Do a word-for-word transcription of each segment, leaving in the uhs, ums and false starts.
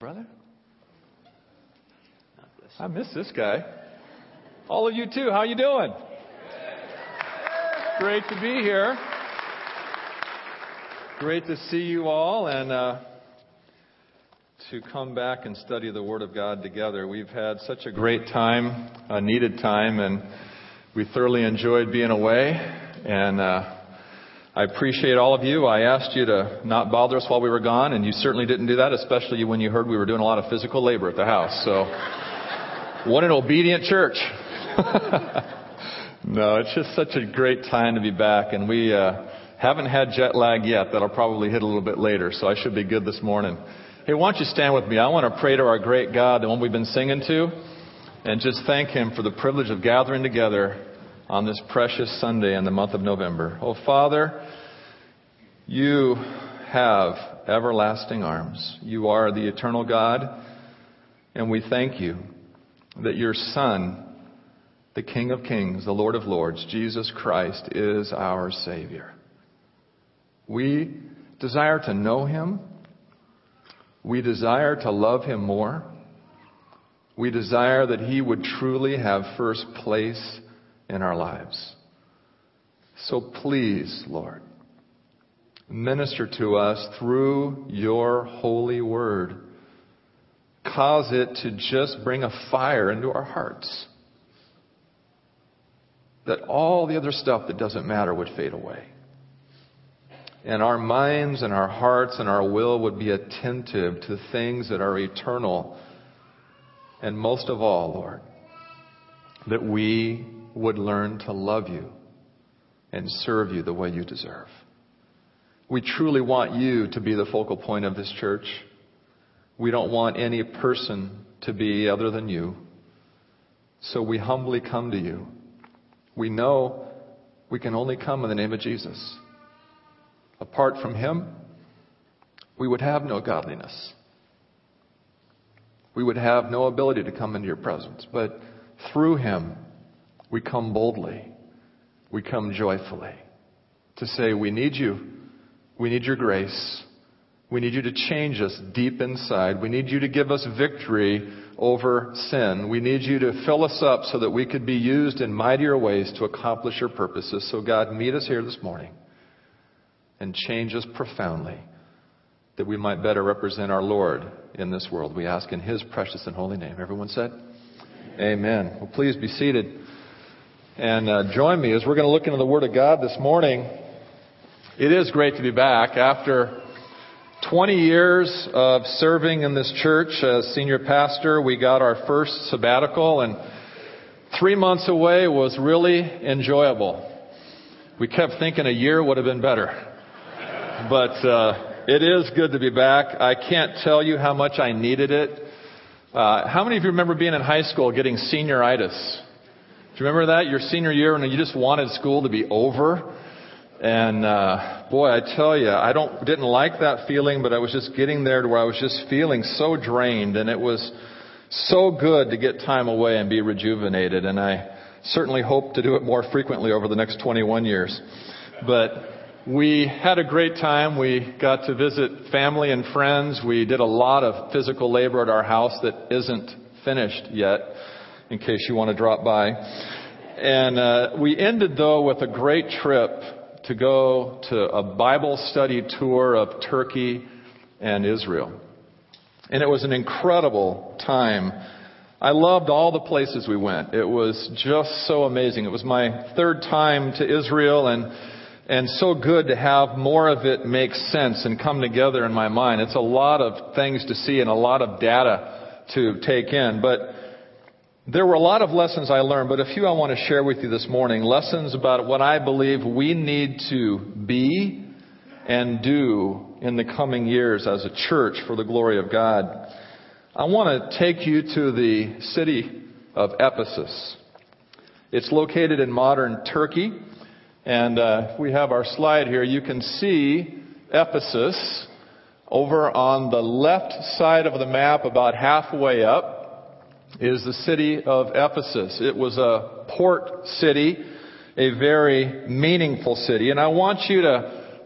Brother? I miss this guy. All of you too. How you doing? Great to be here. Great to see you all and uh, to come back and study the Word of God together. We've had such a great time, a needed time, and we thoroughly enjoyed being away. And uh, I appreciate all of you. I asked you to not bother us while we were gone, and you certainly didn't do that, especially when you heard we were doing a lot of physical labor at the house. So, what an obedient church. No, it's just such a great time to be back, and we uh, haven't had jet lag yet. That'll probably hit a little bit later, so I should be good this morning. Hey, why don't you stand with me? I want to pray to our great God, the one we've been singing to, and just thank Him for the privilege of gathering together on this precious Sunday in the month of November. Oh, Father, You have everlasting arms. You are the eternal God, and we thank You that Your Son, the King of Kings, the Lord of Lords, Jesus Christ, is our Savior. We desire to know Him. We desire to love Him more. We desire that He would truly have first place in our lives. So please, Lord, minister to us through Your holy word. Cause it to just bring a fire into our hearts, that all the other stuff that doesn't matter would fade away. And our minds and our hearts and our will would be attentive to things that are eternal. And most of all, Lord, that we would learn to love You and serve You the way You deserve. We truly want You to be the focal point of this church. We don't want any person to be other than You. So we humbly come to You. We know we can only come in the name of Jesus. Apart from Him, we would have no godliness. We would have no ability to come into Your presence. But through Him, we come boldly. We come joyfully to say, we need You. We need Your grace. We need You to change us deep inside. We need You to give us victory over sin. We need You to fill us up so that we could be used in mightier ways to accomplish Your purposes. So God, meet us here this morning and change us profoundly, that we might better represent our Lord in this world. We ask in His precious and holy name. Everyone said? Amen. Well, please be seated and uh, join me as we're going to look into the Word of God this morning. It is great to be back after twenty years of serving in this church as senior pastor. We got our first sabbatical, and three months away was really enjoyable. We kept thinking a year would have been better. But uh, it is good to be back. I can't tell you how much I needed it. Uh, how many of you remember being in high school getting senioritis? Do you remember that? Your senior year when you just wanted school to be over? And uh, boy, I tell you, I don't didn't like that feeling, but I was just getting there to where I was just feeling so drained, and it was so good to get time away and be rejuvenated. And I certainly hope to do it more frequently over the next twenty-one years. But we had a great time. We got to visit family and friends. We did a lot of physical labor at our house that isn't finished yet, in case you want to drop by. And uh, we ended, though, with a great trip to go to a Bible study tour of Turkey and Israel. And it was an incredible time. I loved all the places we went. It was just so amazing. It was my third time to Israel, and and so good to have more of it make sense and come together in my mind. It's a lot of things to see and a lot of data to take in. But there were a lot of lessons I learned, but a few I want to share with you this morning. Lessons about what I believe we need to be and do in the coming years as a church for the glory of God. I want to take you to the city of Ephesus. It's located in modern Turkey. And uh, if we have our slide here, you can see Ephesus over on the left side of the map, about halfway up, is the city of Ephesus. It was a port city, a very meaningful city. And I want you to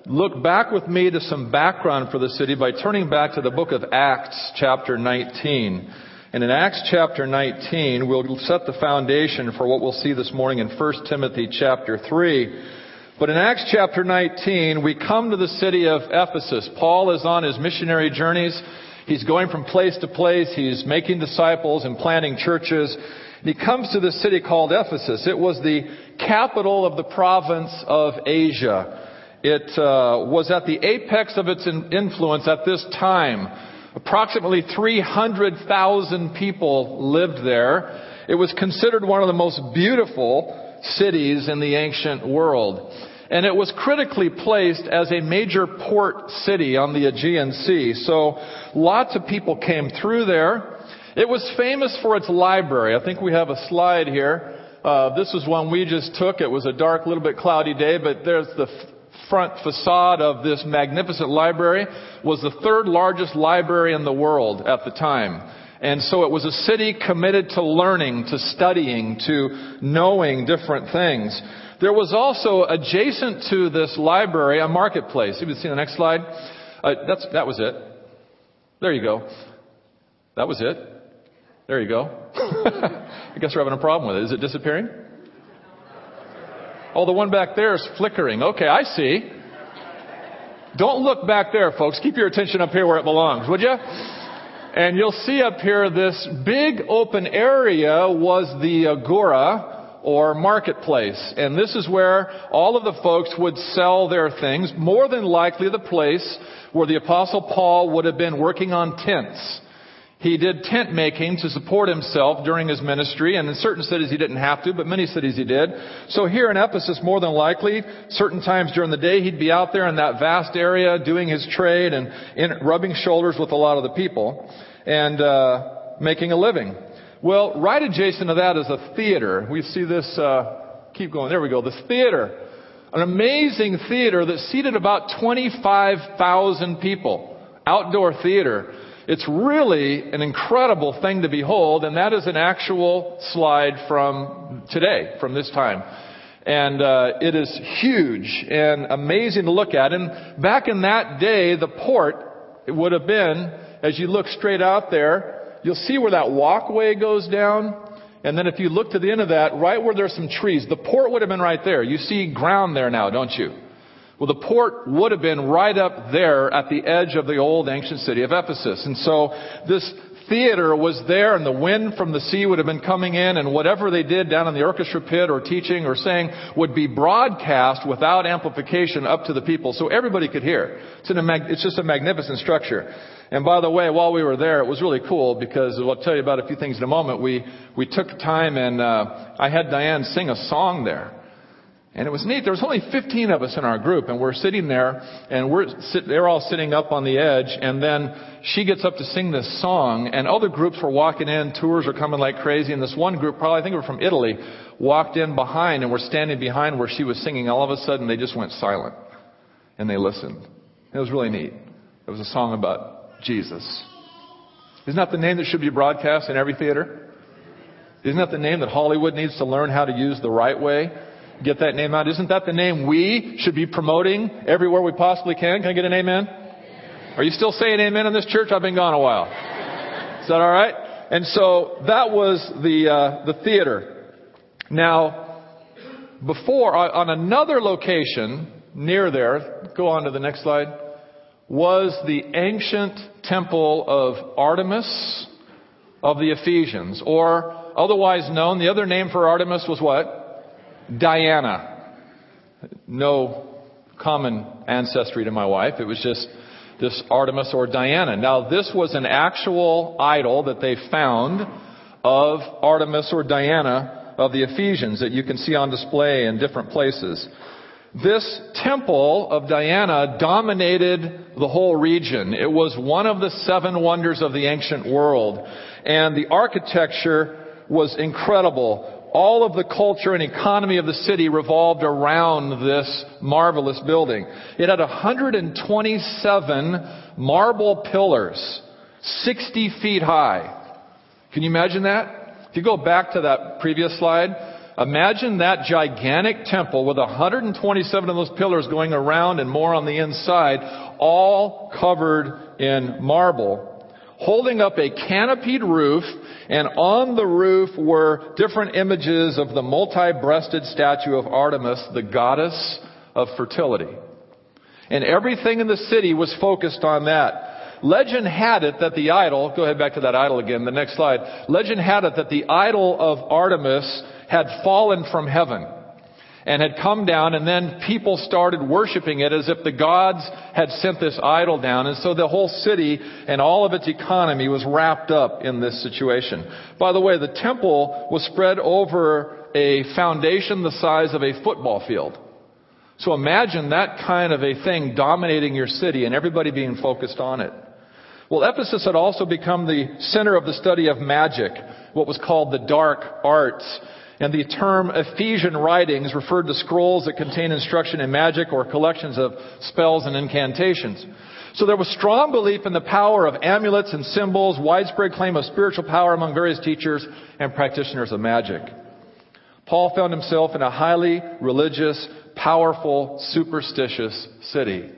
look back with me to some background for the city by turning back to the book of Acts chapter nineteen. And in Acts chapter nineteen, we'll set the foundation for what we'll see this morning in First Timothy chapter three. But in Acts chapter nineteen, we come to the city of Ephesus. Paul is on his missionary journeys. He's going from place to place. He's making disciples and planting churches. And he comes to this city called Ephesus. It was the capital of the province of Asia. It uh, was at the apex of its influence at this time. Approximately three hundred thousand people lived there. It was considered one of the most beautiful cities in the ancient world. And it was critically placed as a major port city on the Aegean Sea. So lots of people came through there. It was famous for its library. I think we have a slide here. Uh, this was one we just took. It was a dark, little bit cloudy day, but there's the f- front facade of this magnificent library. Was the third largest library in the world at the time. And so it was a city committed to learning, to studying, to knowing different things. There was also adjacent to this library a marketplace. You can see the next slide. Uh, that's that was it. There you go. That was it. There you go. I guess we're having a problem with it. Is it disappearing? Oh, the one back there is flickering. Okay, I see. Don't look back there, folks. Keep your attention up here where it belongs, would you? And you'll see up here this big open area was the agora, or marketplace. And this is where all of the folks would sell their things. More than likely the place where the Apostle Paul would have been working on tents. He did tent making to support himself during his ministry. And in certain cities he didn't have to, but many cities he did. So here in Ephesus, more than likely, certain times during the day he'd be out there in that vast area doing his trade and in, rubbing shoulders with a lot of the people and uh, making a living. Well, right adjacent to that is a theater. We see this, uh, keep going, there we go, this theater. An amazing theater that seated about twenty-five thousand people. Outdoor theater. It's really an incredible thing to behold, and that is an actual slide from today, from this time. And uh, it is huge and amazing to look at. And back in that day, the port, it would have been, as you look straight out there, you'll see where that walkway goes down. And then if you look to the end of that, right where there's some trees, the port would have been right there. You see ground there now, don't you? Well, the port would have been right up there at the edge of the old ancient city of Ephesus. And so this theater was there, and the wind from the sea would have been coming in, and whatever they did down in the orchestra pit or teaching or saying would be broadcast without amplification up to the people so everybody could hear. It's, an, it's just a magnificent structure. And by the way, while we were there, it was really cool because I'll tell you about a few things in a moment. We we took time and uh, I had Diane sing a song there. And it was neat. There was only fifteen of us in our group, and we're sitting there, and we're sit, they're all sitting up on the edge, and then she gets up to sing this song, and other groups were walking in, tours are coming like crazy, and this one group, probably I think they were from Italy, walked in behind, and were standing behind where she was singing. All of a sudden, they just went silent, and they listened. It was really neat. It was a song about Jesus. Isn't that the name that should be broadcast in every theater? Isn't that the name that Hollywood needs to learn how to use the right way? Get that name out. Isn't that the name we should be promoting everywhere we possibly can? Can I get an amen? Are you still saying amen in this church? I've been gone a while. Is that all right? And so that was the uh, the theater. Now, before, on another location near there, go on to the next slide, was the ancient temple of Artemis of the Ephesians, or otherwise known, the other name for Artemis was what? Diana. No common ancestry to my wife. It was just this Artemis or Diana. Now, this was an actual idol that they found of Artemis or Diana of the Ephesians that you can see on display in different places. This temple of Diana dominated the whole region. It was one of the seven wonders of the ancient world. And the architecture was incredible. All of the culture and economy of the city revolved around this marvelous building. It had one hundred twenty-seven marble pillars, sixty feet high. Can you imagine that? If you go back to that previous slide, Imagine that gigantic temple with one hundred twenty-seven of those pillars going around and more on the inside, all covered in marble, holding up a canopied roof, and on the roof were different images of the multi-breasted statue of Artemis, the goddess of fertility. And everything in the city was focused on that. Legend had it that the idol, go ahead back to that idol again, the next slide. Legend had it that the idol of Artemis had fallen from heaven and had come down, and then people started worshiping it as if the gods had sent this idol down. And so the whole city and all of its economy was wrapped up in this situation. By the way, the temple was spread over a foundation the size of a football field. So imagine that kind of a thing dominating your city and everybody being focused on it. Well, Ephesus had also become the center of the study of magic, what was called the dark arts. And the term Ephesian writings referred to scrolls that contain instruction in magic or collections of spells and incantations. So there was strong belief in the power of amulets and symbols, widespread claim of spiritual power among various teachers and practitioners of magic. Paul found himself in a highly religious, powerful, superstitious city.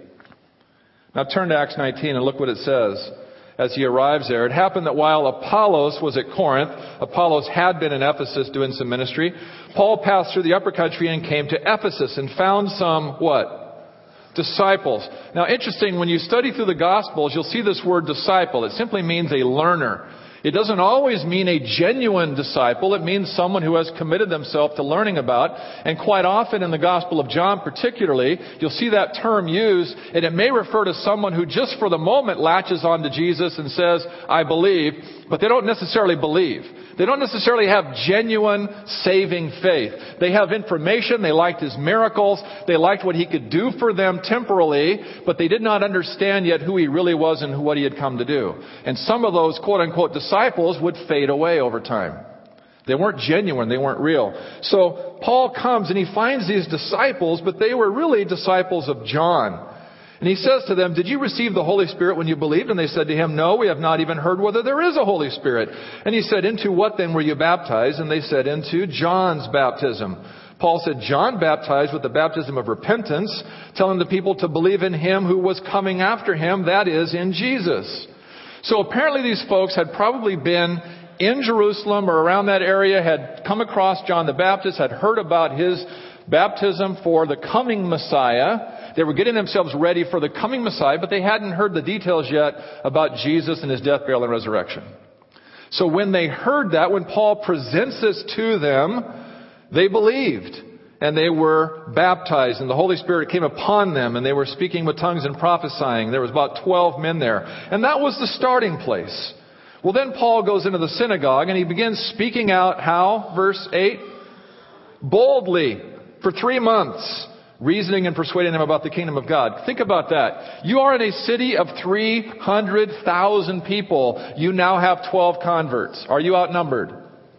Now turn to Acts nineteen and look what it says. As he arrives there, it happened that while Apollos was at Corinth, Apollos had been in Ephesus doing some ministry, Paul passed through the upper country and came to Ephesus and found some, what? Disciples. Now interesting, when you study through the Gospels, you'll see this word disciple. It simply means a learner. It doesn't always mean a genuine disciple. It means someone who has committed themselves to learning about. And quite often in the Gospel of John particularly, you'll see that term used, and it may refer to someone who just for the moment latches on to Jesus and says, I believe, but they don't necessarily believe. They don't necessarily have genuine saving faith. They have information. They liked his miracles. They liked what he could do for them temporally, but they did not understand yet who he really was and what he had come to do. And some of those quote unquote disciples would fade away over time. They weren't genuine. They weren't real. So Paul comes and he finds these disciples, but they were really disciples of John. And he says to them, did you receive the Holy Spirit when you believed? And they said to him, no, we have not even heard whether there is a Holy Spirit. And he said, into what then were you baptized? And they said, into John's baptism. Paul said, John baptized with the baptism of repentance, telling the people to believe in him who was coming after him, that is, in Jesus. So apparently these folks had probably been in Jerusalem or around that area, had come across John the Baptist, had heard about his baptism for the coming Messiah. They were getting themselves ready for the coming Messiah, but they hadn't heard the details yet about Jesus and his death, burial, and resurrection. So when they heard that, when Paul presents this to them, they believed and they were baptized and the Holy Spirit came upon them and they were speaking with tongues and prophesying. There was about twelve men there. And that was the starting place. Well, then Paul goes into the synagogue and he begins speaking out how? Verse eight? Boldly for three months. Reasoning and persuading them about the kingdom of God. Think about that. You are in a city of three hundred thousand people. You now have twelve converts. Are you outnumbered?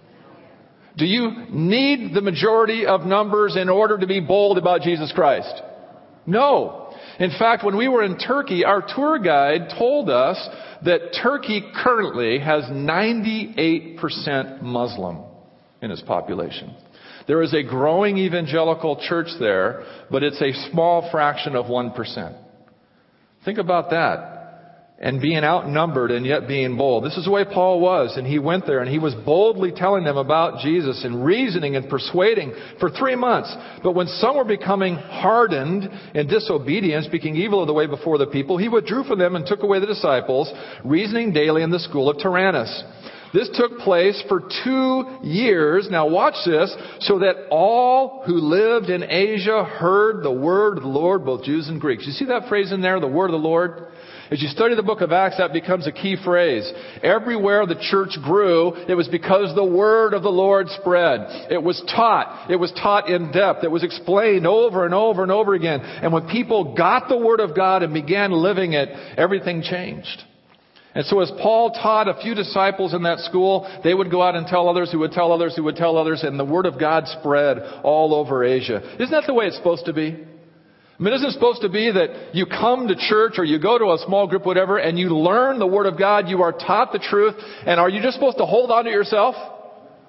Do you need the majority of numbers in order to be bold about Jesus Christ? No. In fact, when we were in Turkey, our tour guide told us that Turkey currently has ninety-eight percent Muslim in its population. There is a growing evangelical church there, but it's a small fraction of one percent. Think about that. And being outnumbered and yet being bold. This is the way Paul was. And he went there and he was boldly telling them about Jesus and reasoning and persuading for three months. But when some were becoming hardened and disobedient, speaking evil of the way before the people, he withdrew from them and took away the disciples, reasoning daily in the school of Tyrannus. This took place for two years. Now watch this. So that all who lived in Asia heard the word of the Lord, both Jews and Greeks. You see that phrase in there, the word of the Lord? As you study the book of Acts, that becomes a key phrase. Everywhere the church grew, it was because the word of the Lord spread. It was taught. It was taught in depth. It was explained over and over and over again. And when people got the word of God and began living it, everything changed. And so as Paul taught a few disciples in that school, they would go out and tell others who would tell others who would tell others, and the word of God spread all over Asia. Isn't that the way it's supposed to be? I mean, isn't it supposed to be that you come to church or you go to a small group, whatever, and you learn the word of God, you are taught the truth, and are you just supposed to hold on to yourself?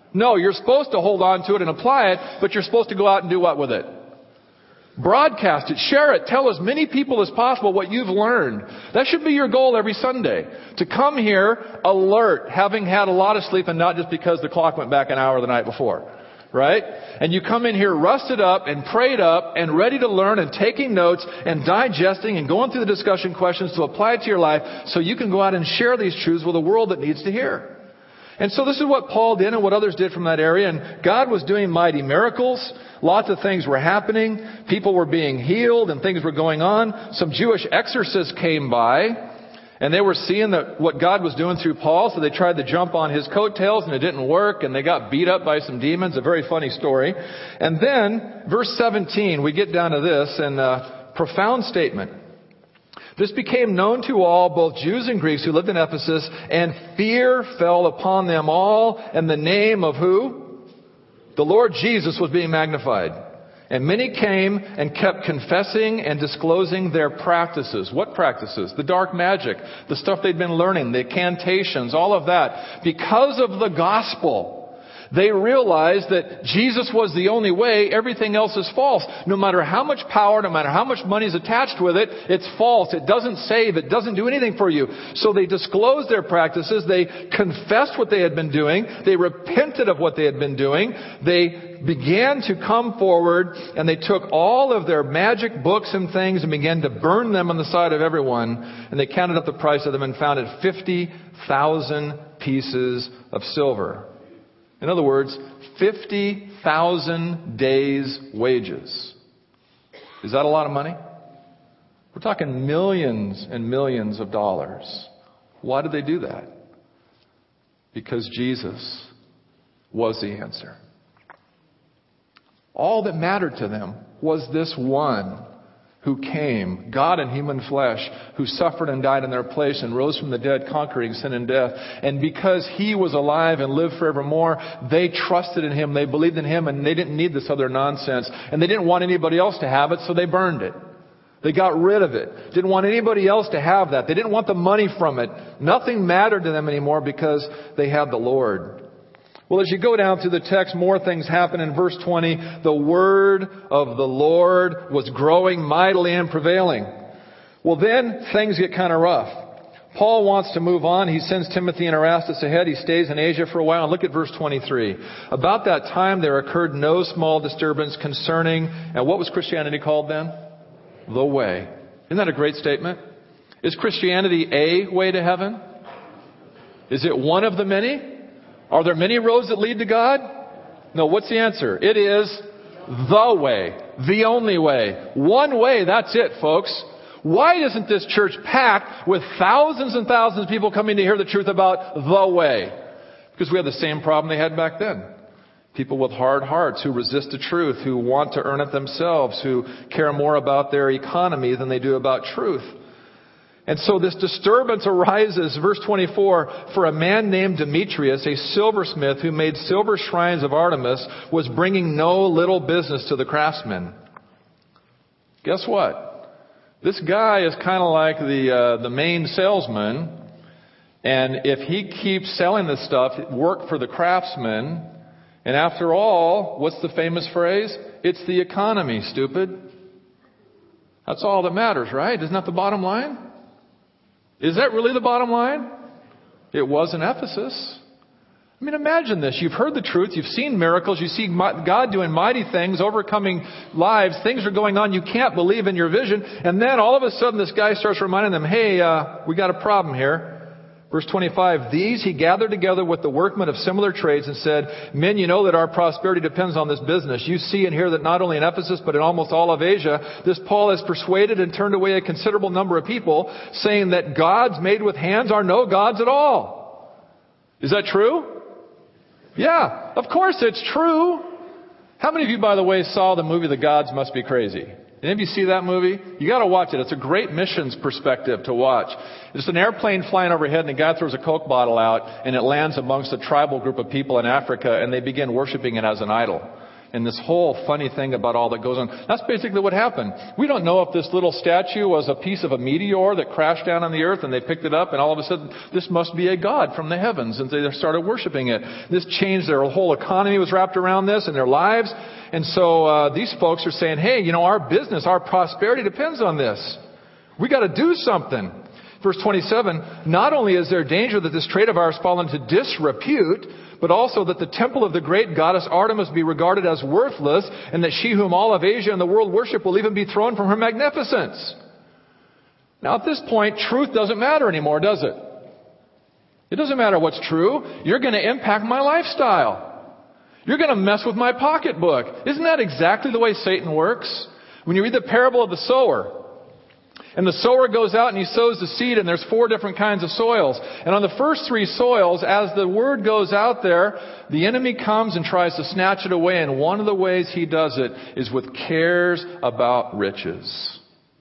No, you're supposed to hold on to it and apply it, but you're supposed to go out and do what with it? Broadcast it, share it, tell as many people as possible what you've learned. That should be your goal every Sunday. To come here alert, having had a lot of sleep and not just because the clock went back an hour the night before. Right? And you come in here rusted up and prayed up and ready to learn and taking notes and digesting and going through the discussion questions to apply it to your life so you can go out and share these truths with a world that needs to hear. And so this is what Paul did and what others did from that area. And God was doing mighty miracles. Lots of things were happening. People were being healed and things were going on. Some Jewish exorcists came by. And they were seeing that what God was doing through Paul, so they tried to jump on his coattails and it didn't work, and they got beat up by some demons. A very funny story. And then, verse seventeen, we get down to this, and a profound statement. This became known to all, both Jews and Greeks who lived in Ephesus, and fear fell upon them all, and the name of who? The Lord Jesus was being magnified. And many came and kept confessing and disclosing their practices. What practices? The dark magic, the stuff they'd been learning, the incantations, all of that. Because of the gospel, they realized that Jesus was the only way. Everything else is false. No matter how much power, no matter how much money is attached with it, it's false. It doesn't save. It doesn't do anything for you. So they disclosed their practices. They confessed what they had been doing. They repented of what they had been doing. They began to come forward, and they took all of their magic books and things and began to burn them on the side of everyone. And they counted up the price of them and found it fifty thousand pieces of silver. In other words, fifty thousand days' wages. Is that a lot of money? We're talking millions and millions of dollars. Why did they do that? Because Jesus was the answer. All that mattered to them was this one who came, God in human flesh, who suffered and died in their place and rose from the dead, conquering sin and death. And because He was alive and lived forevermore, they trusted in Him, they believed in Him, and they didn't need this other nonsense. And they didn't want anybody else to have it, so they burned it. They got rid of it. Didn't want anybody else to have that. They didn't want the money from it. Nothing mattered to them anymore because they had the Lord. Well, as you go down through the text, more things happen. In verse twenty, the word of the Lord was growing mightily and prevailing. Well, then things get kind of rough. Paul wants to move on. He sends Timothy and Erastus ahead. He stays in Asia for a while. And look at verse twenty-three. About that time there occurred no small disturbance concerning, and what was Christianity called then? The way. Isn't that a great statement? Is Christianity a way to heaven? Is it one of the many? Are there many roads that lead to God? No, what's the answer? It is the way. The only way. One way, that's it, folks. Why isn't this church packed with thousands and thousands of people coming to hear the truth about the way? Because we have the same problem they had back then. People with hard hearts who resist the truth, who want to earn it themselves, who care more about their economy than they do about truth. And so this disturbance arises, verse twenty-four, for a man named Demetrius, a silversmith who made silver shrines of Artemis, was bringing no little business to the craftsmen. Guess what? This guy is kind of like the uh, the main salesman, and if he keeps selling this stuff, it work for the craftsmen. And after all, what's the famous phrase? It's the economy, stupid. That's all that matters, right? Isn't that the bottom line? Is that really the bottom line? It was in Ephesus. I mean, imagine this. You've heard the truth. You've seen miracles. You see God doing mighty things, overcoming lives. Things are going on. You can't believe in your vision. And then all of a sudden this guy starts reminding them, hey, uh, we got a problem here. Verse twenty-five, these he gathered together with the workmen of similar trades and said, men, you know that our prosperity depends on this business. You see and hear that not only in Ephesus, but in almost all of Asia, this Paul has persuaded and turned away a considerable number of people, saying that gods made with hands are no gods at all. Is that true? Yeah, of course it's true. How many of you, by the way, saw the movie The Gods Must Be Crazy? Any of you see that movie? You got to watch it. It's a great missions perspective to watch. It's an airplane flying overhead, and the guy throws a Coke bottle out, and it lands amongst a tribal group of people in Africa, and they begin worshiping it as an idol. and this whole funny thing about all that goes on. That's basically what happened. We don't know if this little statue was a piece of a meteor that crashed down on the earth and they picked it up and all of a sudden this must be a god from the heavens, and they started worshiping it. This changed their whole economy, was wrapped around this, and their lives. And so uh, these folks are saying, hey, you know, our business, our prosperity depends on this. We got to do something. Verse twenty-seven, not only is there danger that this trade of ours fall into disrepute, but also that the temple of the great goddess Artemis be regarded as worthless, and that she whom all of Asia and the world worship will even be thrown from her magnificence. Now at this point, truth doesn't matter anymore, does it? It doesn't matter what's true. You're going to impact my lifestyle. You're going to mess with my pocketbook. Isn't that exactly the way Satan works? When you read the parable of the sower, and the sower goes out and he sows the seed, and there's four different kinds of soils. And on the first three soils, as the word goes out there, the enemy comes and tries to snatch it away. And one of the ways he does it is with cares about riches.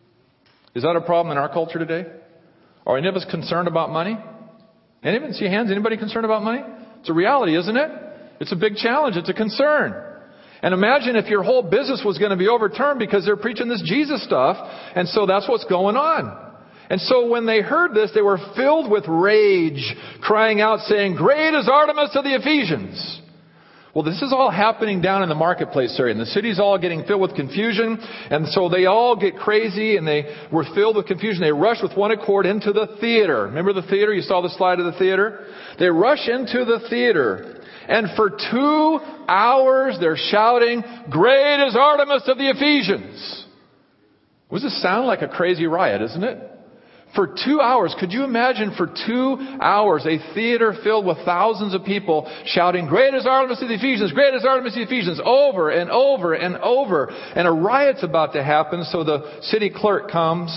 Is that a problem in our culture today? Are any of us concerned about money? Anyone see hands? Anybody concerned about money? It's a reality, isn't it? It's a big challenge. It's a concern. And imagine if your whole business was going to be overturned because they're preaching this Jesus stuff. And so that's what's going on. And so when they heard this, they were filled with rage, crying out, saying, "Great is Artemis of the Ephesians." Well, this is all happening down in the marketplace area. And the city's all getting filled with confusion. And so they all get crazy and they were filled with confusion. They rush with one accord into the theater. Remember the theater? You saw the slide of the theater? They rush into the theater. And for two hours, they're shouting, "Great is Artemis of the Ephesians." Does this sound like a crazy riot, isn't it? For two hours, could you imagine for two hours, a theater filled with thousands of people shouting, "Great is Artemis of the Ephesians, great is Artemis of the Ephesians," over and over and over. And a riot's about to happen, so the city clerk comes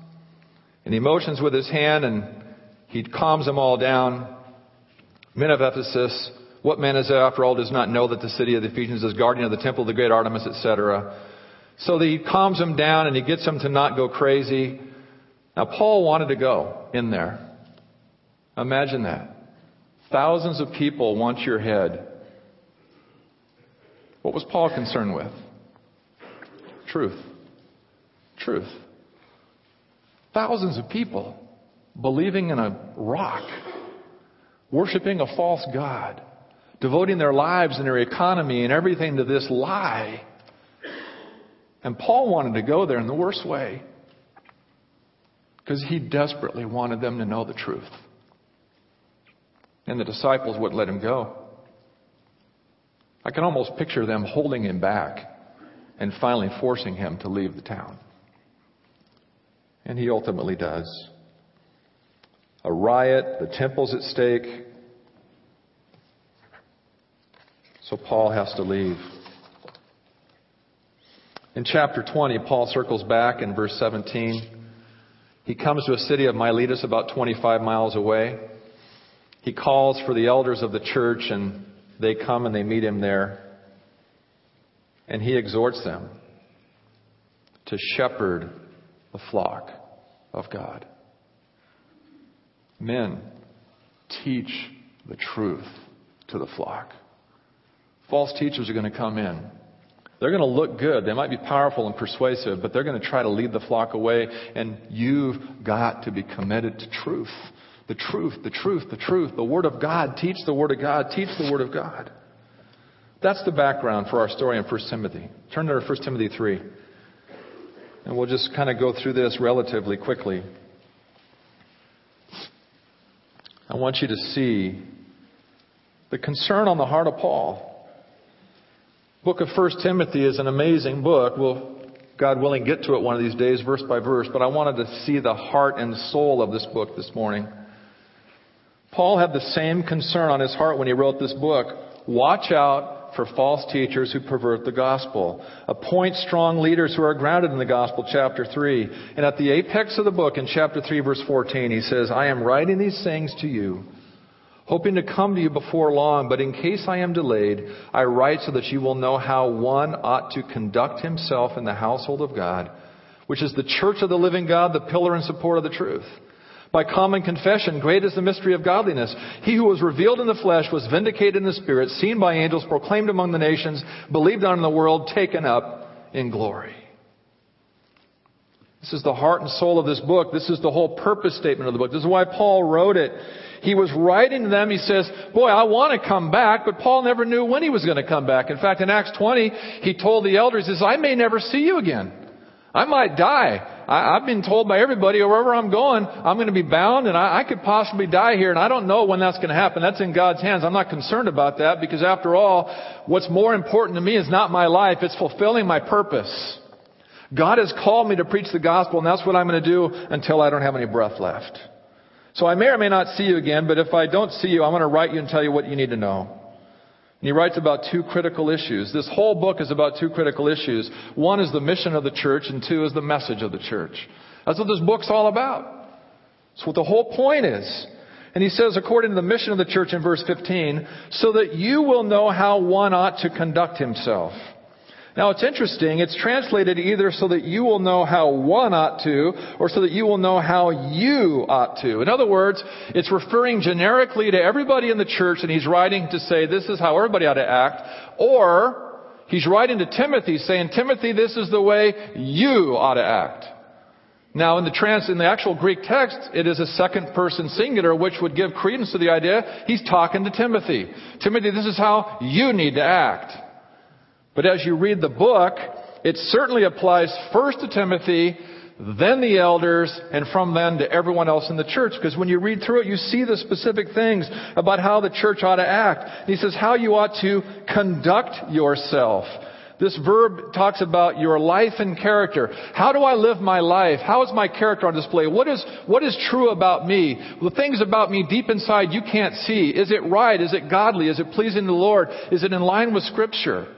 and he motions with his hand and he calms them all down. "Men of Ephesus, what man is there after all does not know that the city of the Ephesians is guardian of the temple of the great Artemis," et cetera. So he calms them down and he gets them to not go crazy. Now, Paul wanted to go in there. Imagine that. Thousands of people want your head. What was Paul concerned with? Truth. Truth. Thousands of people believing in a rock, worshiping a false god, devoting their lives and their economy and everything to this lie. And Paul wanted to go there in the worst way because he desperately wanted them to know the truth. And the disciples wouldn't let him go. I can almost picture them holding him back and finally forcing him to leave the town. And he ultimately does. A riot, the temple's at stake. So Paul has to leave. In chapter twenty, Paul circles back in verse seventeen. He comes to a city of Miletus about twenty-five miles away. He calls for the elders of the church and they come and they meet him there. And he exhorts them to shepherd the flock of God. Men, teach the truth to the flock. False teachers are going to come in. They're going to look good. They might be powerful and persuasive, but they're going to try to lead the flock away. And you've got to be committed to truth. The truth, the truth, the truth. The Word of God. Teach the Word of God. Teach the Word of God. That's the background for our story in First Timothy. Turn to First Timothy three. And we'll just kind of go through this relatively quickly. I want you to see the concern on the heart of Paul. Book of First Timothy is an amazing book. We'll, God willing, get to it one of these days, verse by verse. But I wanted to see the heart and soul of this book this morning. Paul had the same concern on his heart when he wrote this book. Watch out for false teachers who pervert the gospel. Appoint strong leaders who are grounded in the gospel, chapter three. And at the apex of the book, in chapter three, verse fourteen, he says, "I am writing these things to you, hoping to come to you before long, but in case I am delayed, I write so that you will know how one ought to conduct himself in the household of God, which is the church of the living God, the pillar and support of the truth. By common confession, great is the mystery of godliness. He who was revealed in the flesh was vindicated in the Spirit, seen by angels, proclaimed among the nations, believed on in the world, taken up in glory. This is the heart and soul of this book. This is the whole purpose statement of the book. This is why Paul wrote it. He was writing to them. He says, boy, I want to come back, but Paul never knew when he was going to come back. In fact, in Acts twenty, he told the elders, he says, I may never see you again. I might die. I, I've been told by everybody, wherever I'm going, I'm going to be bound, and I, I could possibly die here, and I don't know when that's going to happen. That's in God's hands. I'm not concerned about that, because after all, what's more important to me is not my life. It's fulfilling my purpose. God has called me to preach the gospel, and that's what I'm going to do until I don't have any breath left. So I may or may not see you again, but if I don't see you, I'm going to write you and tell you what you need to know. And he writes about two critical issues. This whole book is about two critical issues. One is the mission of the church, and two is the message of the church. That's what this book's all about. That's what the whole point is. And he says, according to the mission of the church in verse fifteen, so that you will know how one ought to conduct himself. Now, it's interesting. It's translated either so that you will know how one ought to, or so that you will know how you ought to. In other words, it's referring generically to everybody in the church, and he's writing to say this is how everybody ought to act. Or he's writing to Timothy saying, Timothy, this is the way you ought to act. Now, in the trans, in the actual Greek text, it is a second person singular, which would give credence to the idea he's talking to Timothy. Timothy, this is how you need to act. But as you read the book, it certainly applies first to Timothy, then the elders, and from then to everyone else in the church. Because when you read through it, you see the specific things about how the church ought to act. And he says how you ought to conduct yourself. This verb talks about your life and character. How do I live my life? How is my character on display? What is, what is true about me? The things about me deep inside you can't see. Is it right? Is it godly? Is it pleasing to the Lord? Is it in line with Scripture?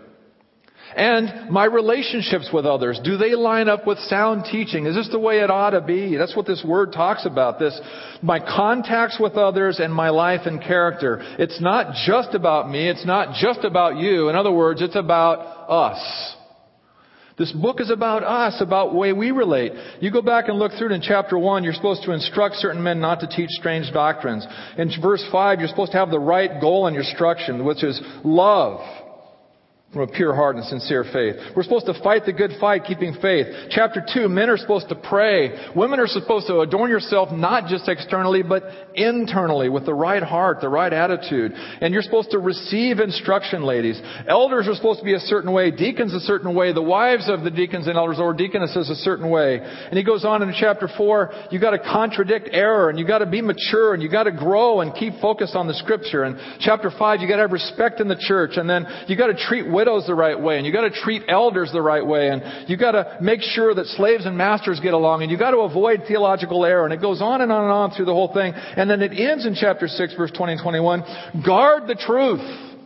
And my relationships with others, do they line up with sound teaching? Is this the way it ought to be? That's what this word talks about. This, my contacts with others and my life and character. It's not just about me. It's not just about you. In other words, it's about us. This book is about us, about the way we relate. You go back and look through it in chapter one, you're supposed to instruct certain men not to teach strange doctrines. In verse five, you're supposed to have the right goal in your instruction, which is love. From a pure heart and sincere faith. We're supposed to fight the good fight, keeping faith. Chapter two, men are supposed to pray. Women are supposed to adorn yourself not just externally, but internally with the right heart, the right attitude. And you're supposed to receive instruction, ladies. Elders are supposed to be a certain way. Deacons a certain way. The wives of the deacons and elders or deaconesses a certain way. And he goes on in chapter four, you got to contradict error, and you got to be mature, and you got to grow and keep focused on the Scripture. And chapter five, you got to have respect in the church, and then you got to treat widows the right way, and you got to treat elders the right way, and you got to make sure that slaves and masters get along, and you got to avoid theological error. And it goes on and on and on through the whole thing. And then it ends in chapter six, verse twenty and twenty-one. Guard the truth.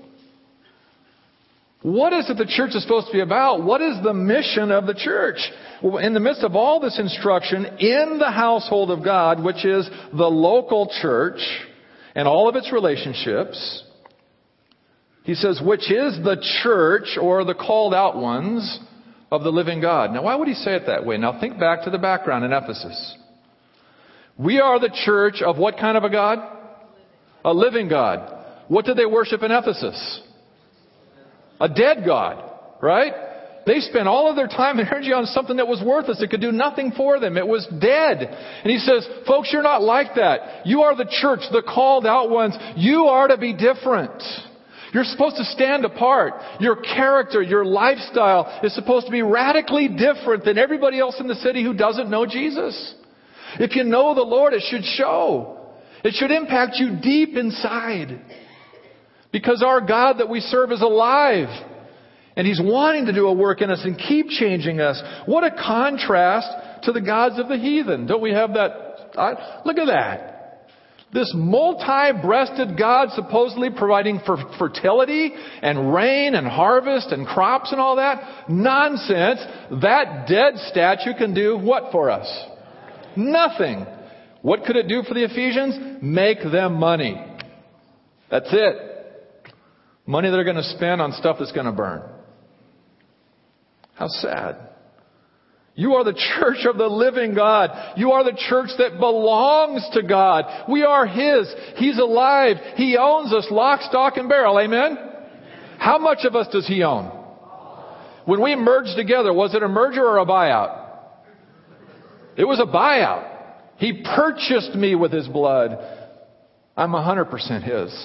What is it the church is supposed to be about? What is the mission of the church? Well, in the midst of all this instruction in the household of God, which is the local church and all of its relationships, he says, which is the church or the called out ones of the living God. Now, why would he say it that way? Now, think back to the background in Ephesus. We are the church of what kind of a God? A living God. What did they worship in Ephesus? A dead God, right? They spent all of their time and energy on something that was worthless. It could do nothing for them. It was dead. And he says, folks, you're not like that. You are the church, the called out ones. You are to be different. You're supposed to stand apart. Your character, your lifestyle is supposed to be radically different than everybody else in the city who doesn't know Jesus. If you know the Lord, it should show. It should impact you deep inside. Because our God that we serve is alive. And He's wanting to do a work in us and keep changing us. What a contrast to the gods of the heathen. Don't we have that? Uh, look at that. This multi-breasted God supposedly providing for fertility and rain and harvest and crops and all that. Nonsense. That dead statue can do what for us? Nothing. What could it do for the Ephesians? Make them money. That's it. Money they're going to spend on stuff that's going to burn. How sad. You are the church of the living God. You are the church that belongs to God. We are His. He's alive. He owns us lock, stock, and barrel. Amen? How much of us does He own? When we merged together, was it a merger or a buyout? It was a buyout. He purchased me with His blood. I'm one hundred percent His.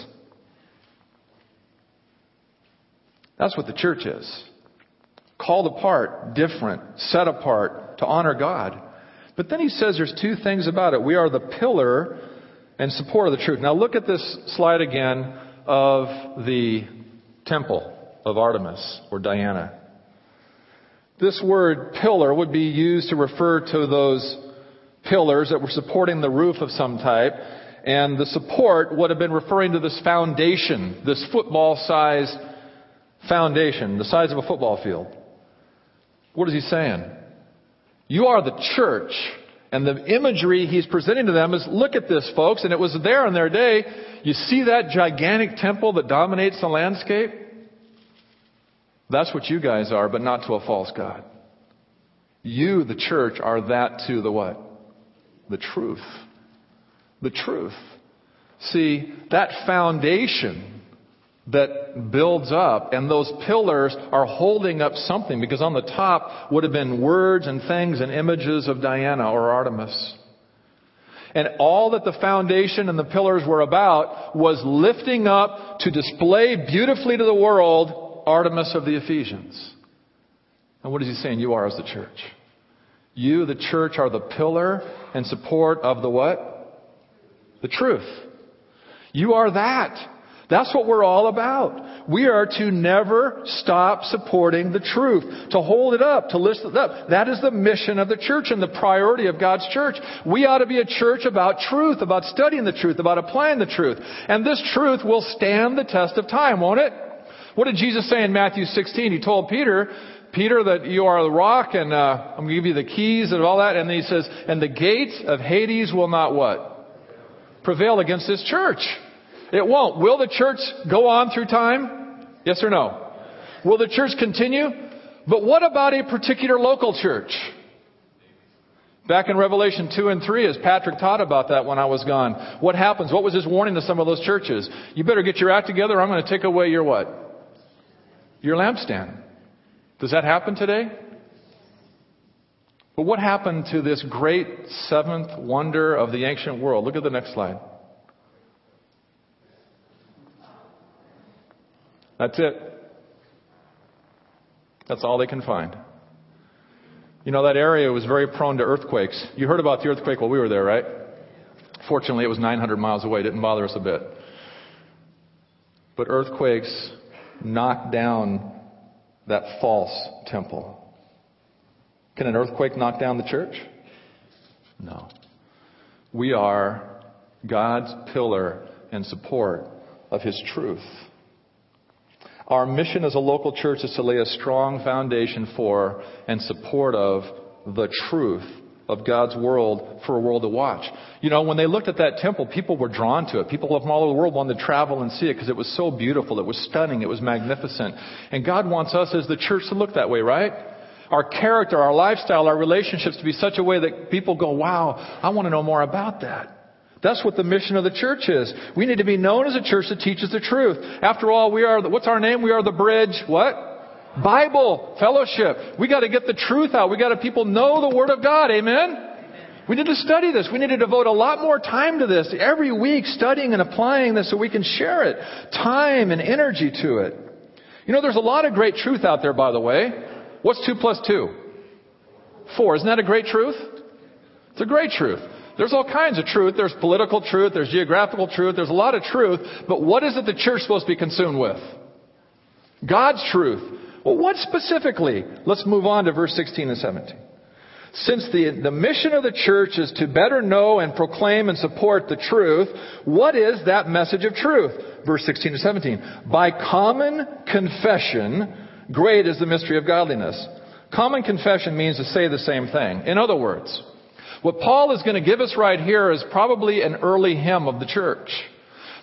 That's what the church is. Called apart, different, set apart to honor God. But then he says there's two things about it. We are the pillar and support of the truth. Now look at this slide again of the temple of Artemis or Diana. This word pillar would be used to refer to those pillars that were supporting the roof of some type. And the support would have been referring to this foundation, this football-sized foundation, the size of a football field. What is he saying? You are the church. And the imagery he's presenting to them is, look at this, folks. And it was there in their day. You see that gigantic temple that dominates the landscape? That's what you guys are, but not to a false god. You, the church, are that to the what? The truth. The truth. See, that foundation that builds up, and those pillars are holding up something, because on the top would have been words and things and images of Diana or Artemis. And all that the foundation and the pillars were about was lifting up to display beautifully to the world Artemis of the Ephesians. And what is he saying? You are as the church. You, the church, are the pillar and support of the what? The truth. You are that. That's what we're all about. We are to never stop supporting the truth, to hold it up, to lift it up. That is the mission of the church and the priority of God's church. We ought to be a church about truth, about studying the truth, about applying the truth. And this truth will stand the test of time, won't it? What did Jesus say in Matthew sixteen? He told Peter, Peter, that you are the rock, and uh, I'm going to give you the keys and all that. And then he says, and the gates of Hades will not what? Prevail against this church. It won't. Will the church go on through time? Yes or no? Will the church continue? But what about a particular local church? Back in Revelation two and three, as Patrick taught about that when I was gone, what happens? What was his warning to some of those churches? You better get your act together. I'm going to take away your what? Your lampstand. Does that happen today? But what happened to this great seventh wonder of the ancient world? Look at the next slide. That's it. That's all they can find. You know, that area was very prone to earthquakes. You heard about the earthquake while we were there, right? Fortunately, it was nine hundred miles away. It didn't bother us a bit. But earthquakes knocked down that false temple. Can an earthquake knock down the church? No. We are God's pillar and support of His truth. Our mission as a local church is to lay a strong foundation for and support of the truth of God's world for a world to watch. You know, when they looked at that temple, people were drawn to it. People from all over the world wanted to travel and see it because it was so beautiful. It was stunning. It was magnificent. And God wants us as the church to look that way, right? Our character, our lifestyle, our relationships to be such a way that people go, wow, I want to know more about that. That's what the mission of the church is. We need to be known as a church that teaches the truth. After all, we are, the, what's our name? We are the bridge, what? Bible, fellowship. We got to get the truth out. We got to people know the Word of God. Amen? Amen? We need to study this. We need to devote a lot more time to this. Every week studying and applying this so we can share it. Time and energy to it. You know, there's a lot of great truth out there, by the way. What's two plus two? Four. Isn't that a great truth? It's a great truth. There's all kinds of truth. There's political truth. There's geographical truth. There's a lot of truth. But what is it the church is supposed to be consumed with? God's truth. Well, what specifically? Let's move on to verse sixteen and seventeen. Since the, the mission of the church is to better know and proclaim and support the truth, what is that message of truth? Verse sixteen to seventeen. By common confession, great is the mystery of godliness. Common confession means to say the same thing. In other words, what Paul is going to give us right here is probably an early hymn of the church.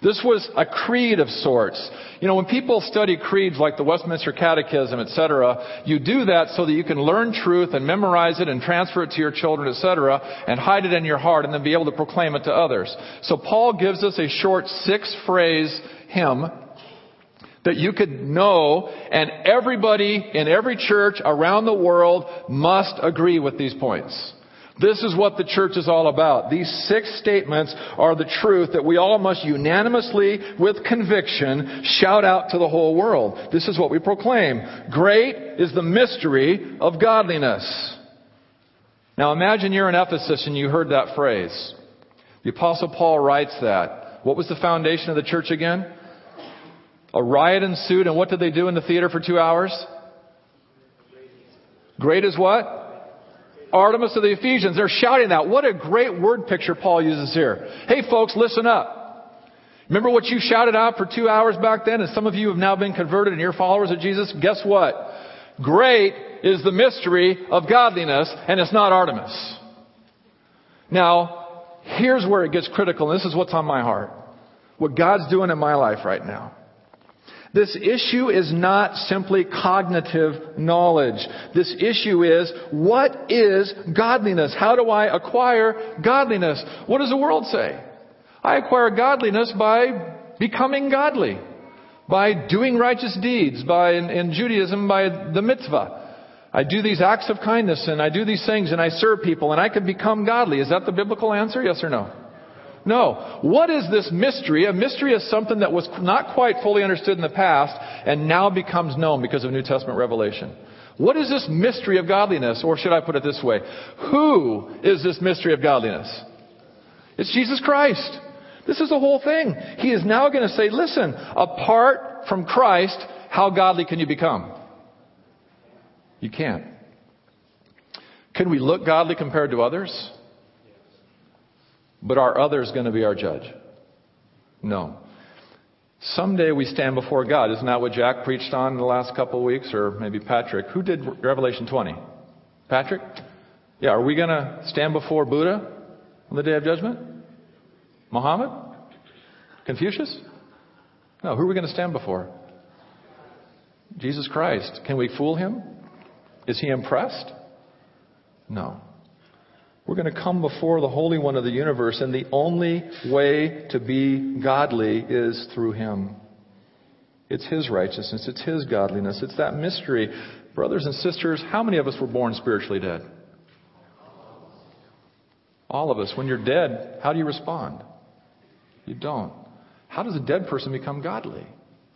This was a creed of sorts. You know, when people study creeds like the Westminster Catechism, et cetera, you do that so that you can learn truth and memorize it and transfer it to your children, et cetera, and hide it in your heart and then be able to proclaim it to others. So Paul gives us a short six-phrase hymn that you could know, and everybody in every church around the world must agree with these points. This is what the church is all about. These six statements are the truth that we all must unanimously, with conviction, shout out to the whole world. This is what we proclaim. Great is the mystery of godliness. Now imagine you're in Ephesus and you heard that phrase. The Apostle Paul writes that. What was the foundation of the church again? A riot ensued, and what did they do in the theater for two hours? Great is what? Artemis of the Ephesians. They're shouting that. What a great word picture Paul uses here. Hey folks, listen up. Remember what you shouted out for two hours back then? And some of you have now been converted and you're followers of Jesus. Guess what? Great is the mystery of godliness, and it's not Artemis. Now, here's where it gets critical, and this is what's on my heart. What God's doing in my life right now. This issue is not simply cognitive knowledge. This issue is, what is godliness? How do I acquire godliness? What does the world say? I acquire godliness by becoming godly, by doing righteous deeds, by, in, in Judaism, by the mitzvah. I do these acts of kindness and I do these things and I serve people and I can become godly. Is that the biblical answer? Yes or no? No. What is this mystery? A mystery is something that was not quite fully understood in the past and now becomes known because of New Testament revelation. What is this mystery of godliness? Or should I put it this way? Who is this mystery of godliness? It's Jesus Christ. This is the whole thing. He is now going to say, listen, apart from Christ, how godly can you become? You can't. Can we look godly compared to others? But are others going to be our judge? No. Someday we stand before God. Isn't that what Jack preached on in the last couple of weeks? Or maybe Patrick. Who did Revelation twenty? Patrick? Yeah, are we going to stand before Buddha on the day of judgment? Muhammad? Confucius? No, who are we going to stand before? Jesus Christ. Can we fool him? Is he impressed? No. We're going to come before the Holy One of the universe, and the only way to be godly is through him. It's his righteousness. It's his godliness. It's that mystery. Brothers and sisters, how many of us were born spiritually dead? All of us. When you're dead, how do you respond? You don't. How does a dead person become godly?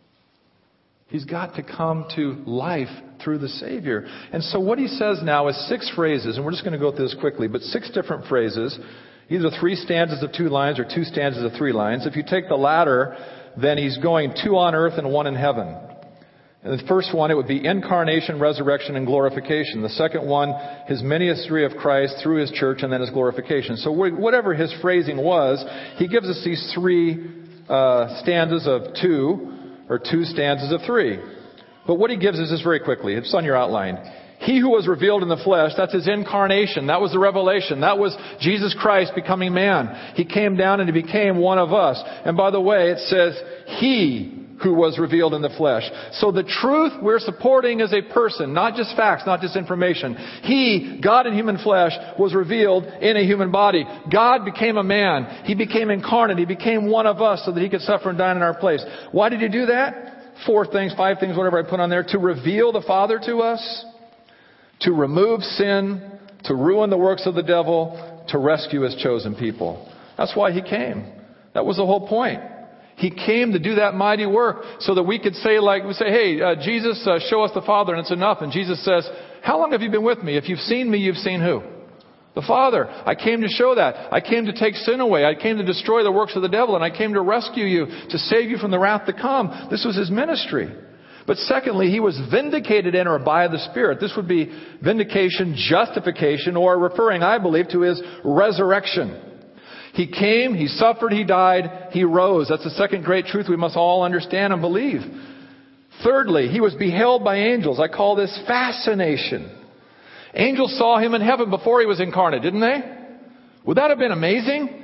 He's got to come to life through the Savior. And so what he says now is six phrases, and we're just going to go through this quickly, but six different phrases, either three stanzas of two lines or two stanzas of three lines. If you take the latter, then he's going two on earth and one in heaven. And the first one, it would be incarnation, resurrection, and glorification. The second one, his ministry of Christ through his church, and then his glorification. So whatever his phrasing was, he gives us these three uh, stanzas of two, or two stanzas of three. But what he gives us is very quickly. It's on your outline. He who was revealed in the flesh, that's his incarnation. That was the revelation. That was Jesus Christ becoming man. He came down and he became one of us. And by the way, it says, he who was revealed in the flesh. So the truth we're supporting is a person, not just facts, not just information. He, God in human flesh, was revealed in a human body. God became a man. He became incarnate. He became one of us so that he could suffer and die in our place. Why did he do that? Four things, five things, whatever I put on there. To reveal the Father to us, to remove sin, to ruin the works of the devil, to rescue his chosen people. That's why he came. That was the whole point. He came to do that mighty work so that we could say, like, we say, hey, uh, Jesus, uh, show us the Father, and it's enough. And Jesus says, how long have you been with me? If you've seen me, you've seen who? The Father. I came to show that. I came to take sin away. I came to destroy the works of the devil, and I came to rescue you, to save you from the wrath to come. This was his ministry. But secondly, he was vindicated in or by the Spirit. This would be vindication, justification, or referring, I believe, to his resurrection. He came, he suffered, he died, he rose. That's the second great truth we must all understand and believe. Thirdly, he was beheld by angels. I call this fascination. Angels saw him in heaven before he was incarnate, didn't they? Would that have been amazing?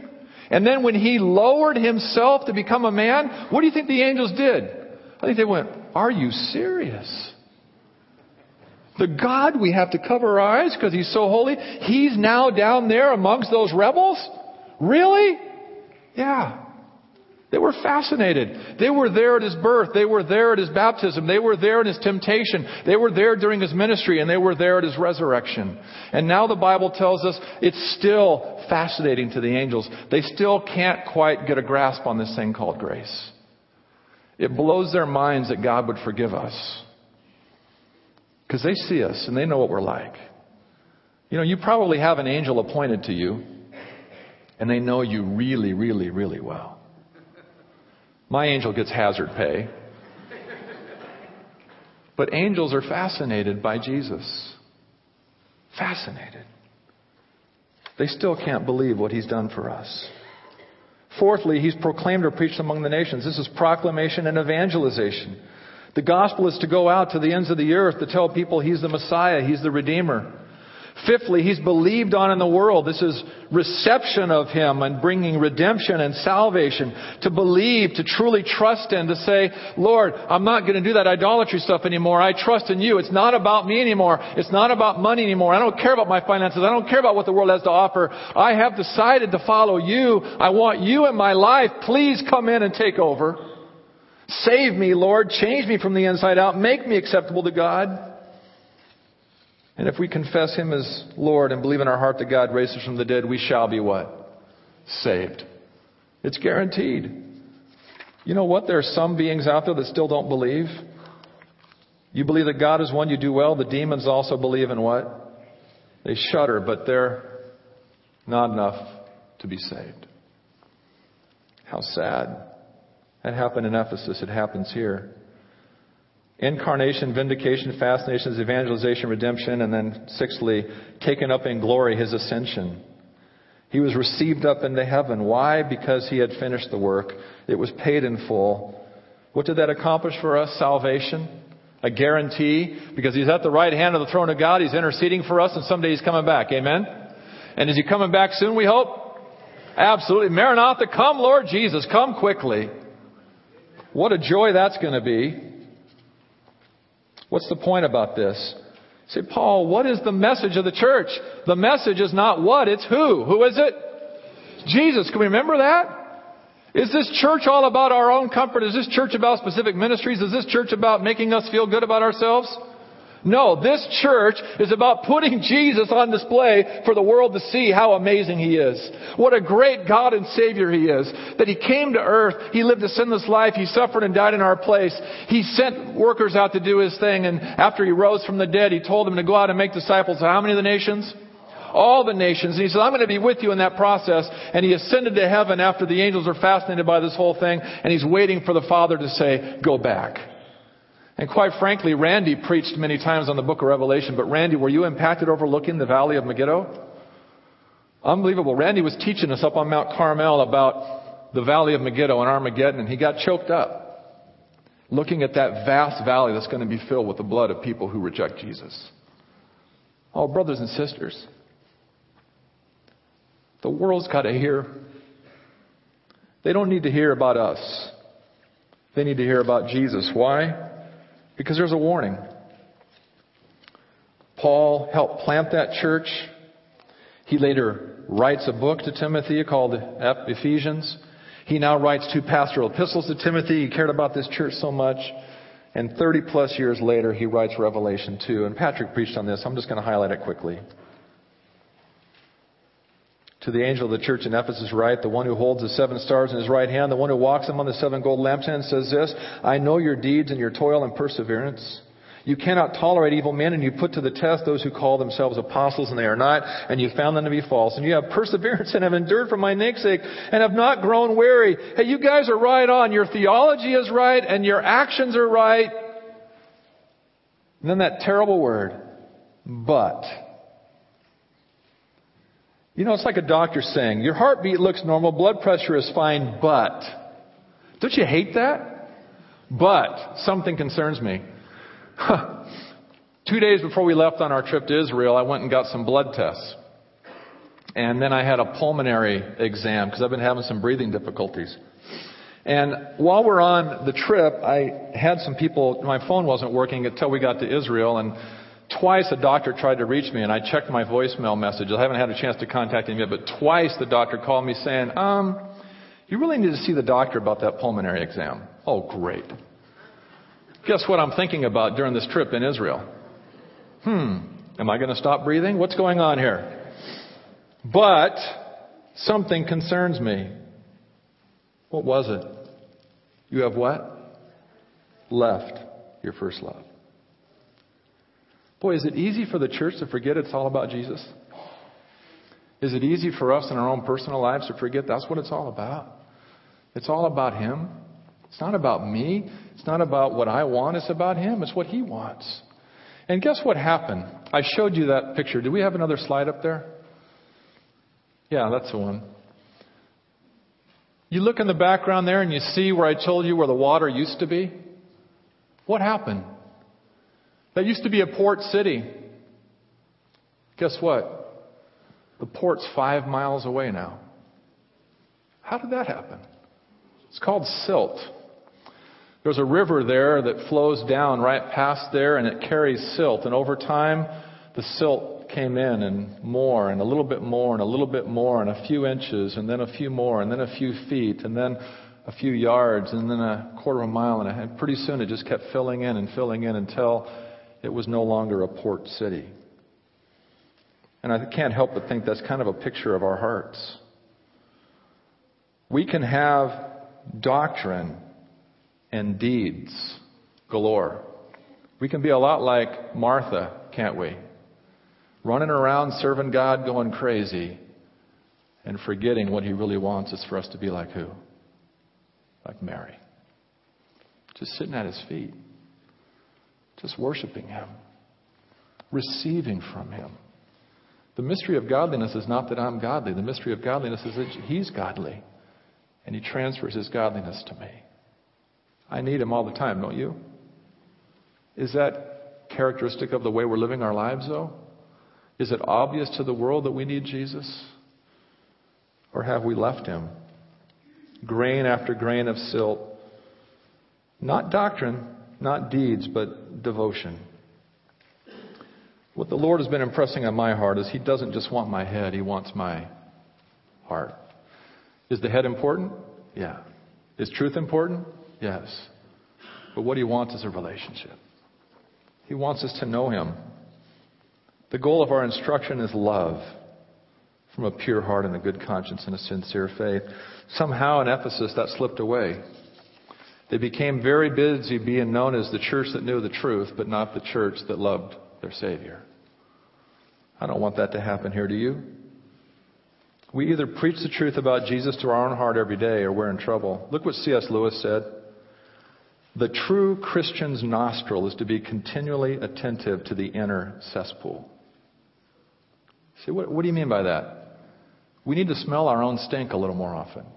And then when he lowered himself to become a man, what do you think the angels did? I think they went, are you serious? The God we have to cover our eyes because he's so holy, he's now down there amongst those rebels? Really? Yeah. They were fascinated. They were there at his birth. They were there at his baptism. They were there in his temptation. They were there during his ministry, and they were there at his resurrection. And now the Bible tells us it's still fascinating to the angels. They still can't quite get a grasp on this thing called grace. It blows their minds that God would forgive us. Because they see us and they know what we're like. You know, you probably have an angel appointed to you, and they know you really, really, really well. My angel gets hazard pay. But angels are fascinated by Jesus. Fascinated. They still can't believe what he's done for us. Fourthly, he's proclaimed or preached among the nations. This is proclamation and evangelization. The gospel is to go out to the ends of the earth to tell people he's the Messiah, he's the Redeemer. Fifthly, he's believed on in the world. This is reception of him and bringing redemption and salvation. To believe, to truly trust in, to say, Lord, I'm not going to do that idolatry stuff anymore. I trust in you. It's not about me anymore. It's not about money anymore. I don't care about my finances. I don't care about what the world has to offer. I have decided to follow you. I want you in my life. Please come in and take over. Save me, Lord. Change me from the inside out. Make me acceptable to God. And if we confess him as Lord and believe in our heart that God raised us from the dead, we shall be what? Saved. It's guaranteed. You know what? There are some beings out there that still don't believe. You believe that God is one, you do well. The demons also believe in what? They shudder, but they're not enough to be saved. How sad. That happened in Ephesus. It happens here. Incarnation, vindication, fascinations, evangelization, redemption, and then sixthly, taken up in glory, his ascension. He was received up into heaven. Why? Because he had finished the work. It was paid in full. What did that accomplish for us? Salvation. A guarantee. Because he's at the right hand of the throne of God. He's interceding for us, and someday he's coming back. Amen? And is he coming back soon, we hope? Absolutely. Maranatha, come Lord Jesus. Come quickly. What a joy that's going to be. What's the point about this? Say, Paul, what is the message of the church? The message is not what, it's who. Who is it? Jesus. Can we remember that? Is this church all about our own comfort? Is this church about specific ministries? Is this church about making us feel good about ourselves? No, this church is about putting Jesus on display for the world to see how amazing he is. What a great God and Savior he is. That he came to earth. He lived a sinless life. He suffered and died in our place. He sent workers out to do his thing. And after he rose from the dead, he told them to go out and make disciples of how many of the nations? All the nations. And he said, I'm going to be with you in that process. And he ascended to heaven after the angels are fascinated by this whole thing. And he's waiting for the Father to say, go back. And quite frankly, Randy preached many times on the book of Revelation. But Randy, were you impacted overlooking the valley of Megiddo? Unbelievable. Randy was teaching us up on Mount Carmel about the valley of Megiddo and Armageddon. And he got choked up looking at that vast valley that's going to be filled with the blood of people who reject Jesus. Oh, brothers and sisters, the world's got to hear. They don't need to hear about us. They need to hear about Jesus. Why? Because there's a warning. Paul helped plant that church. He later writes a book to Timothy called Ephesians. He now writes two pastoral epistles to Timothy. He cared about this church so much. And thirty plus years later, he writes Revelation two. And Patrick preached on this. I'm just going to highlight it quickly. To the angel of the church in Ephesus write, the one who holds the seven stars in his right hand, the one who walks among the seven gold lampstands says this, I know your deeds and your toil and perseverance. You cannot tolerate evil men, and you put to the test those who call themselves apostles, and they are not, and you found them to be false. And you have perseverance and have endured for my name's sake, and have not grown weary. Hey, you guys are right on. Your theology is right, and your actions are right. And then that terrible word, but. You know, it's like a doctor saying, your heartbeat looks normal, blood pressure is fine, but. Don't you hate that? But something concerns me. Huh. Two days before we left on our trip to Israel, I went and got some blood tests. And then I had a pulmonary exam because I've been having some breathing difficulties. And while we're on the trip, I had some people, my phone wasn't working until we got to Israel, and twice a doctor tried to reach me, and I checked my voicemail messages. I haven't had a chance to contact him yet, but twice the doctor called me saying, um, you really need to see the doctor about that pulmonary exam. Oh, great. Guess what I'm thinking about during this trip in Israel? Hmm, am I going to stop breathing? What's going on here? But something concerns me. What was it? You have what? Left your first love. Boy, is it easy for the church to forget it's all about Jesus? Is it easy for us in our own personal lives to forget that's what it's all about? It's all about Him. It's not about me. It's not about what I want. It's about Him. It's what He wants. And guess what happened? I showed you that picture. Do we have another slide up there? Yeah, that's the one. You look in the background there and you see where I told you where the water used to be. What happened? That used to be a port city. Guess what? The port's five miles away now. How did that happen? It's called silt. There's a river there that flows down right past there, and it carries silt. And over time, the silt came in and more and a little bit more and a little bit more and a few inches and then a few more and then a few feet and then a few yards and then a quarter of a mile. And, a, and pretty soon it just kept filling in and filling in until it was no longer a port city. And I can't help but think that's kind of a picture of our hearts. We can have doctrine and deeds galore. We can be a lot like Martha, can't we? Running around serving God, going crazy, and forgetting what He really wants is for us to be like who? Like Mary. Just sitting at His feet. Just worshiping Him. Receiving from Him. The mystery of godliness is not that I'm godly. The mystery of godliness is that He's godly. And He transfers His godliness to me. I need Him all the time, don't you? Is that characteristic of the way we're living our lives, though? Is it obvious to the world that we need Jesus? Or have we left Him? Grain after grain of silt. Not doctrine, not deeds, but devotion. What the Lord has been impressing on my heart is He doesn't just want my head, He wants my heart. Is the head important? Yeah. Is truth important? Yes. But what He wants is a relationship. He wants us to know Him. The goal of our instruction is love from a pure heart and a good conscience and a sincere faith. Somehow in Ephesus that slipped away. They became very busy being known as the church that knew the truth, but not the church that loved their Savior. I don't want that to happen here, do you? We either preach the truth about Jesus to our own heart every day or we're in trouble. Look what C S Lewis said. The true Christian's nostril is to be continually attentive to the inner cesspool. See, what, what do you mean by that? We need to smell our own stink a little more often.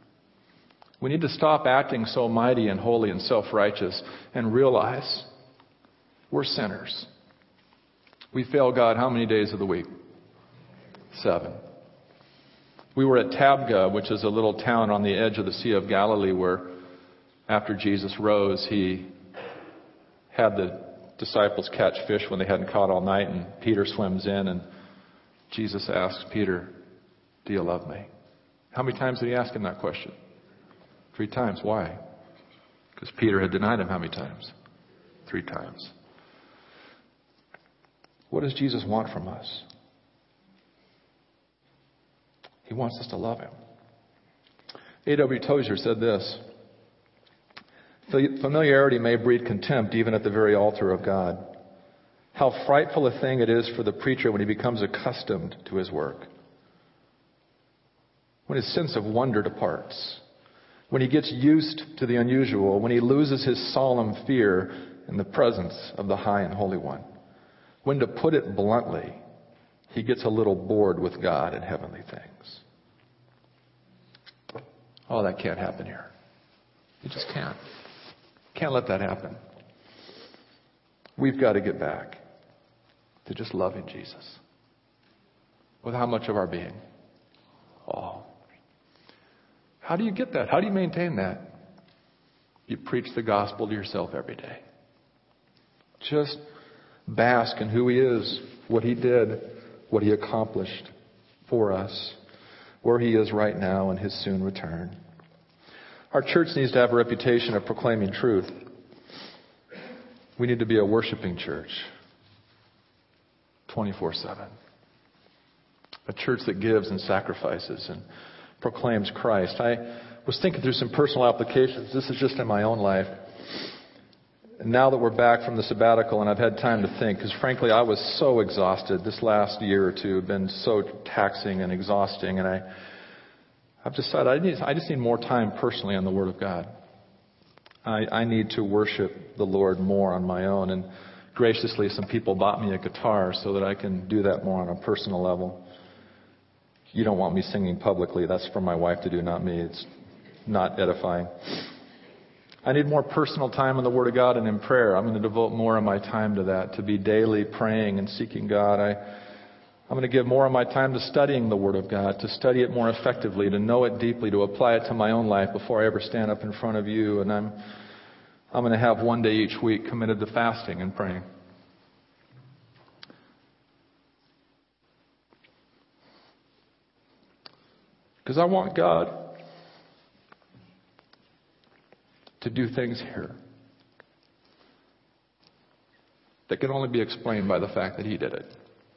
We need to stop acting so mighty and holy and self-righteous and realize we're sinners. We fail God how many days of the week? Seven. We were at Tabgha, which is a little town on the edge of the Sea of Galilee where after Jesus rose, He had the disciples catch fish when they hadn't caught all night, and Peter swims in and Jesus asks Peter, do you love me? How many times did He ask him that question? Three times. Why? Because Peter had denied Him how many times? Three times. What does Jesus want from us? He wants us to love Him. A W Tozer said this, familiarity may breed contempt even at the very altar of God. How frightful a thing it is for the preacher when he becomes accustomed to his work. When his sense of wonder departs. When he gets used to the unusual. When he loses his solemn fear in the presence of the high and holy one. When, to put it bluntly, he gets a little bored with God and heavenly things. Oh, that can't happen here. It just can't. Can't let that happen. We've got to get back to just loving Jesus. With how much of our being? All. How do you get that? How do you maintain that? You preach the gospel to yourself every day. Just bask in who He is, what He did, what He accomplished for us, where He is right now in His soon return. Our church needs to have a reputation of proclaiming truth. We need to be a worshiping church twenty-four seven. A church that gives and sacrifices and proclaims Christ. I was thinking through some personal applications. This is just in my own life. And now that we're back from the sabbatical and I've had time to think, because frankly I was so exhausted. This last year or two have been so taxing and exhausting, and I, I've decided I, need, I just need more time personally on the Word of God. I, I need to worship the Lord more on my own, and graciously some people bought me a guitar so that I can do that more on a personal level. You don't want me singing publicly. That's for my wife to do, not me. It's not edifying. I need more personal time in the Word of God and in prayer. I'm going to devote more of my time to that, to be daily praying and seeking God. I, I'm going to give more of my time to studying the Word of God, to study it more effectively, to know it deeply, to apply it to my own life before I ever stand up in front of you. And I'm, I'm going to have one day each week committed to fasting and praying. Because I want God to do things here that can only be explained by the fact that He did it.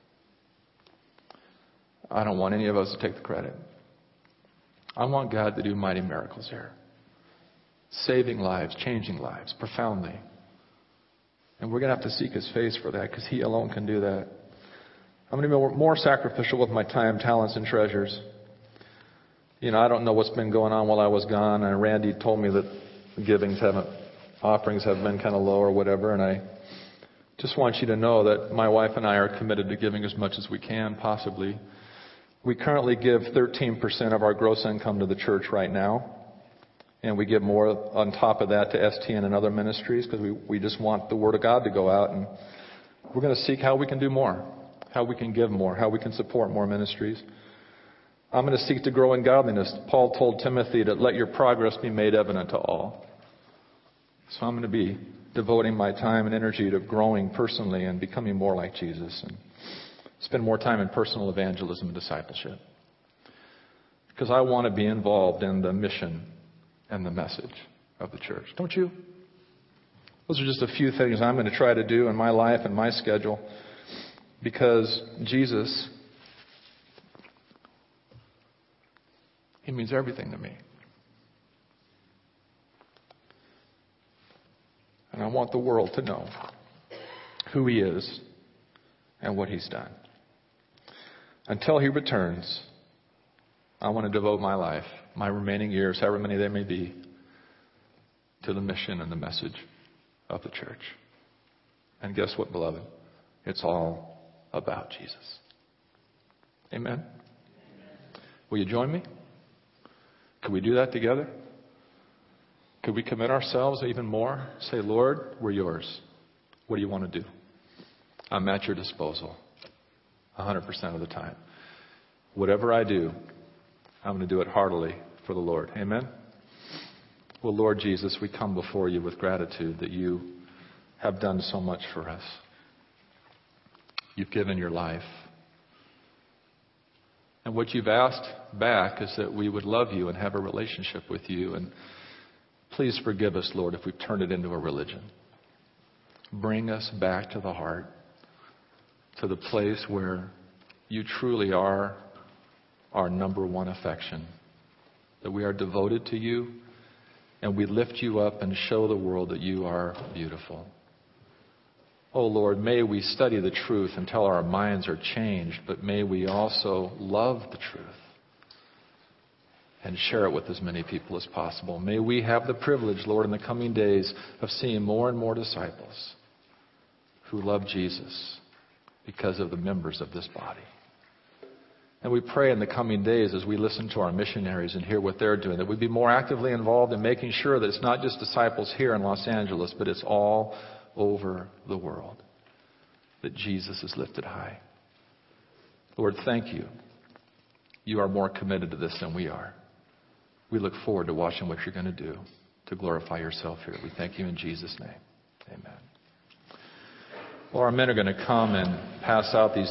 I don't want any of us to take the credit. I want God to do mighty miracles here. Saving lives, changing lives, profoundly. And we're going to have to seek His face for that, because He alone can do that. I'm going to be more sacrificial with my time, talents, and treasures. You know, I don't know what's been going on while I was gone. And Randy told me that givings haven't, offerings have been kind of low or whatever. And I just want you to know that my wife and I are committed to giving as much as we can, possibly. We currently give thirteen percent of our gross income to the church right now. And we give more on top of that to S T N and other ministries, because we, we just want the Word of God to go out. And we're going to seek how we can do more, how we can give more, how we can support more ministries. I'm going to seek to grow in godliness. Paul told Timothy to let your progress be made evident to all. So I'm going to be devoting my time and energy to growing personally and becoming more like Jesus, and spend more time in personal evangelism and discipleship. Because I want to be involved in the mission and the message of the church. Don't you? Those are just a few things I'm going to try to do in my life and my schedule, because Jesus, He means everything to me. And I want the world to know who He is and what He's done. Until He returns, I want to devote my life, my remaining years, however many they may be, to the mission and the message of the church. And guess what, beloved? It's all about Jesus. Amen? Will you join me? Could we do that together? Could we commit ourselves even more? Say, Lord, we're yours. What do you want to do? I'm at your disposal one hundred percent of the time. Whatever I do, I'm going to do it heartily for the Lord. Amen? Well, Lord Jesus, we come before you with gratitude that you have done so much for us. You've given your life. And what you've asked back is that we would love you and have a relationship with you. And please forgive us, Lord, if we've turned it into a religion. Bring us back to the heart, to the place where you truly are our number one affection, that we are devoted to you, and we lift you up and show the world that you are beautiful. Oh Lord, may we study the truth until our minds are changed, but may we also love the truth and share it with as many people as possible. May we have the privilege, Lord, in the coming days of seeing more and more disciples who love Jesus because of the members of this body. And we pray in the coming days, as we listen to our missionaries and hear what they're doing, that we'd be more actively involved in making sure that it's not just disciples here in Los Angeles, but it's all over the world, that Jesus is lifted high. Lord, thank you. You are more committed to this than we are. We look forward to watching what you're going to do to glorify yourself here. We thank you in Jesus' name. Amen. Well, our men are going to come and pass out these